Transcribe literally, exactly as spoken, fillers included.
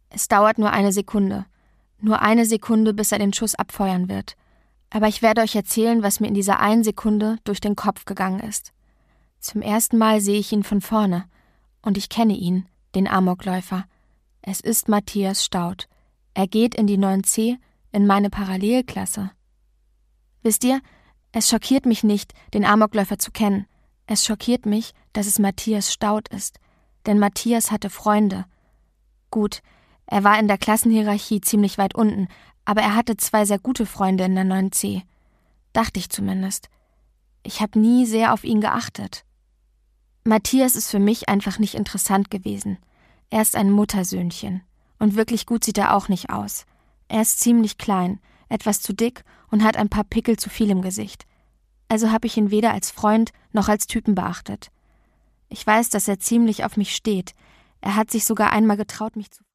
Es dauert nur eine Sekunde. Nur eine Sekunde, bis er den Schuss abfeuern wird. Aber ich werde euch erzählen, was mir in dieser einen Sekunde durch den Kopf gegangen ist. Zum ersten Mal sehe ich ihn von vorne. Und ich kenne ihn, den Amokläufer. Es ist Matthias Staudt. Er geht in die neun C, in meine Parallelklasse. Wisst ihr, es schockiert mich nicht, den Amokläufer zu kennen. Es schockiert mich, dass es Matthias Staudt ist. Denn Matthias hatte Freunde. Gut, er war in der Klassenhierarchie ziemlich weit unten, aber er hatte zwei sehr gute Freunde in der neun C. Dachte ich zumindest. Ich habe nie sehr auf ihn geachtet. Matthias ist für mich einfach nicht interessant gewesen. Er ist ein Muttersöhnchen. Und wirklich gut sieht er auch nicht aus. Er ist ziemlich klein, etwas zu dick und hat ein paar Pickel zu viel im Gesicht. Also habe ich ihn weder als Freund noch als Typen beachtet. Ich weiß, dass er ziemlich auf mich steht. Er hat sich sogar einmal getraut, mich zu